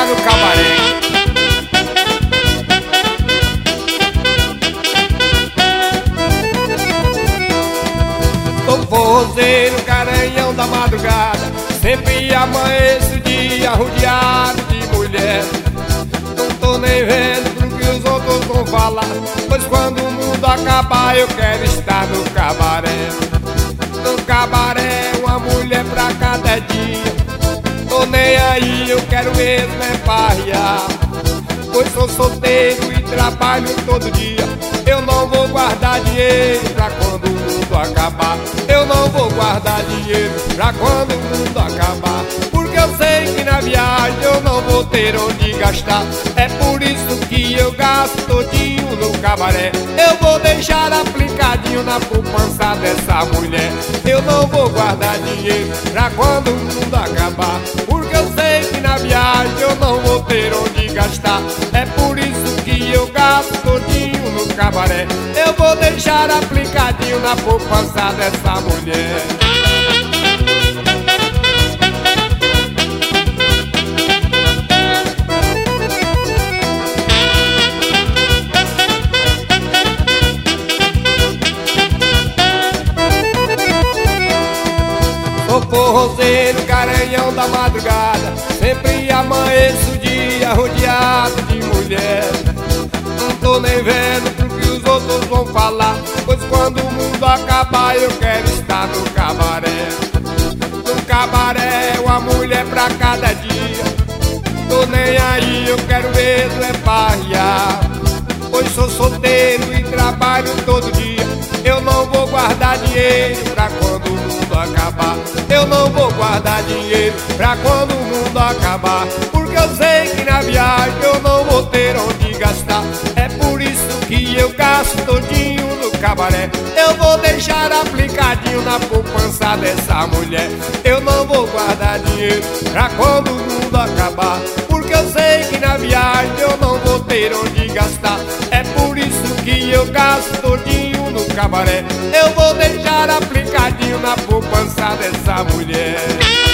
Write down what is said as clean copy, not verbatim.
no cabaré. Sou forrozeiro, garanhão da madrugada, sempre amanheço o dia rodeado de mulher. Não tô nem vendo pro que os outros vão falar, pois quando o mundo acabar eu quero estar no cabaré. No cabaré uma mulher pra cada dia, tô nem aí, eu quero mesmo é farrear. Pois sou solteiro e trabalho todo dia, eu não vou guardar dinheiro pra quando o mundo acabar. Eu não vou guardar dinheiro pra quando o mundo acabar, porque eu sei que na viagem eu não vou ter onde gastar. É por isso que eu gasto todinho no cabaré. Eu vou deixar aplicadinho na poupança dessa mulher. Eu não vou guardar dinheiro pra quando o mundo acabar, porque eu sei que na viagem eu não vou ter onde gastar. É por isso que eu gasto todinho no cabaré. Eu vou deixar aplicadinho na poupança dessa mulher. Sou forrozeiro, garanhão da madrugada, sempre amanheço o dia rodeado de mulher. Não tô nem vendo pro que os outros vão falar, pois quando o mundo acabar eu quero estar no cabaré. No cabaré uma mulher pra cada dia, tô nem aí, eu quero mesmo é farrear. Pois sou solteiro e trabalho todo dia, eu não vou guardar dinheiro pra quando o mundo acabar. Eu não vou guardar dinheiro pra quando o mundo acabar, porque eu sei que na viagem eu não vou ter onde gastar. É por isso que eu gasto todinho no cabaré. Eu vou deixar aplicadinho na poupança dessa mulher. Eu não vou guardar dinheiro pra quando o mundo acabar, porque eu sei que na viagem eu não vou ter onde gastar. É por isso que eu gasto todinho no cabaré. Eu vou deixar aplicadinho na poupança dessa mulher.